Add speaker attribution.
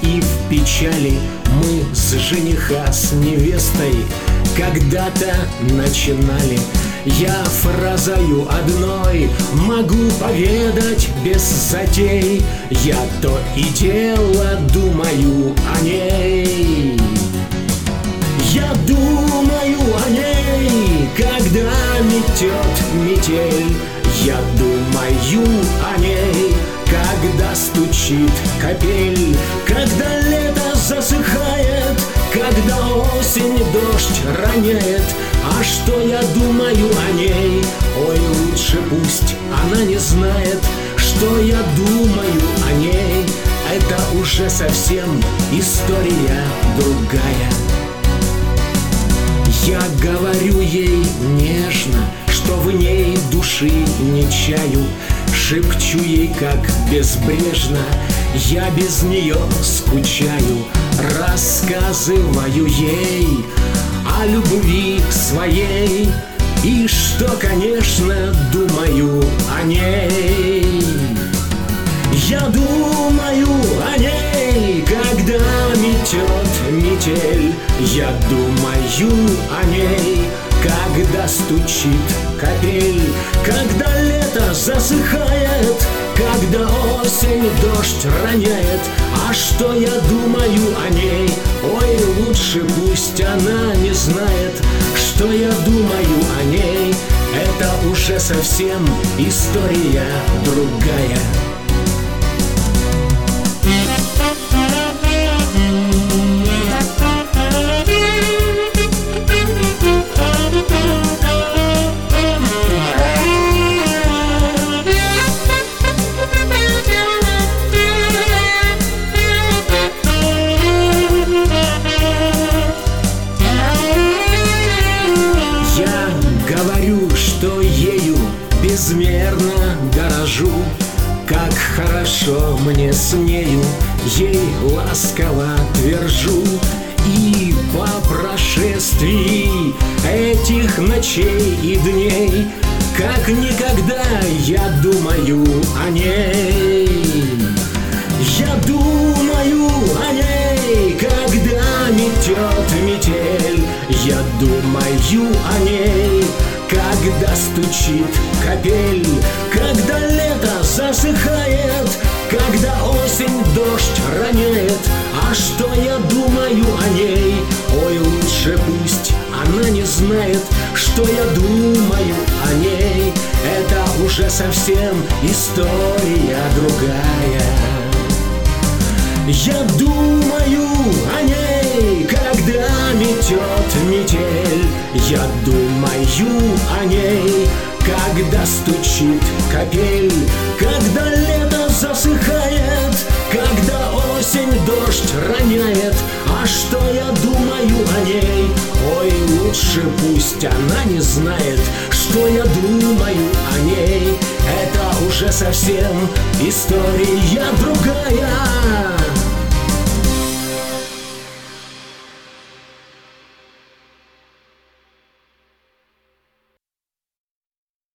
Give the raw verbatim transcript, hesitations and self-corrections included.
Speaker 1: и в печали мы с жениха с невестой когда-то начинали. Я фразою одной могу поведать без затей, я то и дело думаю о ней. Я думаю о ней, когда метет метель. Я думаю о ней, когда стучит капель, когда лето засыхает, когда осень дождь роняет. А что я думаю о ней? Ой, лучше пусть она не знает, что я думаю о ней. Это уже совсем история другая. Я говорю ей нежно, что в ней души не чаю, шепчу ей, как безбрежно я без нее скучаю. Рассказываю ей о любви своей и что, конечно, думаю о ней. Я думаю о ней, когда метет метель. Я думаю о ней, когда стучит капель, когда лето засыхает, когда осень дождь роняет. А что я думаю о ней? Ой, лучше пусть она не знает, что я думаю о ней. Это уже совсем история другая. Говорю, что ею безмерно дорожу, как хорошо мне с нею, ей ласково твержу. И по прошествии этих ночей и дней, как никогда я думаю о ней. Я думаю о ней, когда метет метель. Я думаю о ней, когда стучит капель, когда лето засыхает, когда осень дождь роняет. А что я думаю о ней? Ой, лучше пусть она не знает, что я думаю о ней. Это уже совсем история другая. Я думаю о ней, когда метет метель. Я думаю о ней, когда стучит капель, когда лето засыхает, когда осень дождь роняет. А что я думаю о ней? Ой, лучше пусть она не знает, что я думаю о ней. Это уже совсем история другая.